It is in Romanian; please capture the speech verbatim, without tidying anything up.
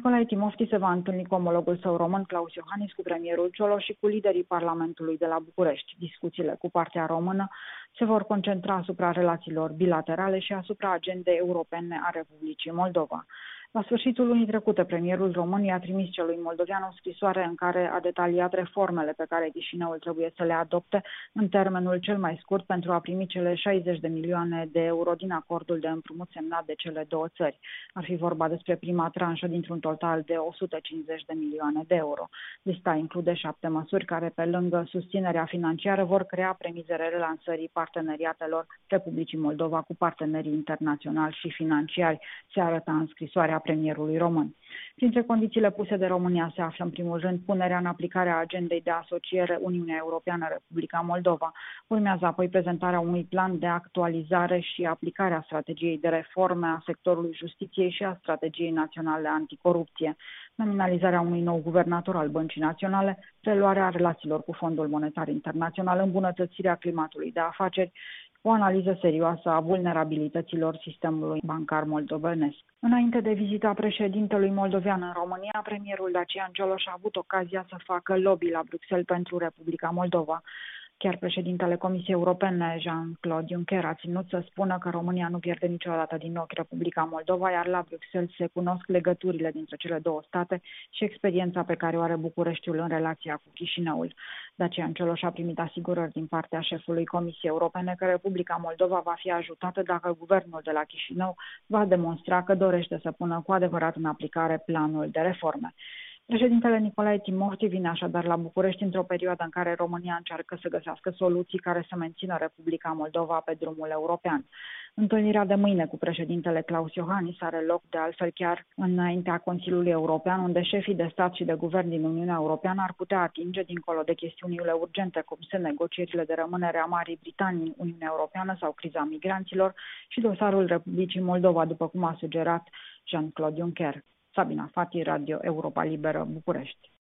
Nicolae Timofti se va întâlni cu omologul său român, Klaus Iohannis, cu premierul Cioloș și cu liderii Parlamentului de la București. Discuțiile cu partea română se vor concentra asupra relațiilor bilaterale și asupra agendei europene a Republicii Moldova. La sfârșitul lunii trecute, premierul român i-a trimis celui moldovean o scrisoare în care a detaliat reformele pe care Chișinăul trebuie să le adopte în termenul cel mai scurt pentru a primi cele șaizeci de milioane de euro din acordul de împrumut semnat de cele două țări. Ar fi vorba despre prima tranșă dintr-un total de o sută cincizeci de milioane de euro. Lista include șapte măsuri care, pe lângă susținerea financiară, vor crea premizele relansării parteneriatelor Republicii Moldova cu partenerii internaționali și financiari, se arăta în scrisoarea premierului român. Printre condițiile puse de România se află în primul rând punerea în aplicare a agendei de asociere Uniunea Europeană-Republica Moldova. Urmează apoi prezentarea unui plan de actualizare și aplicare a strategiei de reforme a sectorului justiției și a strategiei naționale anticorupție, nominalizarea unui nou guvernator al Băncii Naționale, preluarea relațiilor cu Fondul Monetar Internațional, îmbunătățirea climatului de afaceri, o analiză serioasă a vulnerabilităților sistemului bancar moldovenesc. Înainte de vizita președintelui moldovean în România, premierul Dacian Cioloș a avut ocazia să facă lobby la Bruxelles pentru Republica Moldova. Chiar președintele Comisiei Europene, Jean-Claude Juncker, a ținut să spună că România nu pierde niciodată din ochi Republica Moldova, iar la Bruxelles se cunosc legăturile dintre cele două state și experiența pe care o are Bucureștiul în relația cu Chișinăul. Dacian Cioloș a primit asigurări din partea șefului Comisiei Europene că Republica Moldova va fi ajutată dacă guvernul de la Chișinău va demonstra că dorește să pună cu adevărat în aplicare planul de reforme. Președintele Nicolae Timofti vine așadar la București într-o perioadă în care România încearcă să găsească soluții care să mențină Republica Moldova pe drumul european. Întâlnirea de mâine cu președintele Klaus Iohannis are loc de altfel chiar înaintea Consiliului European, unde șefii de stat și de guvern din Uniunea Europeană ar putea atinge, dincolo de chestiunile urgente, cum sunt negocierile de rămânere a Marii Britanii în Uniunea Europeană sau criza migranților, și dosarul Republicii Moldova, după cum a sugerat Jean-Claude Juncker. Sabina Fati, Radio Europa Liberă, București.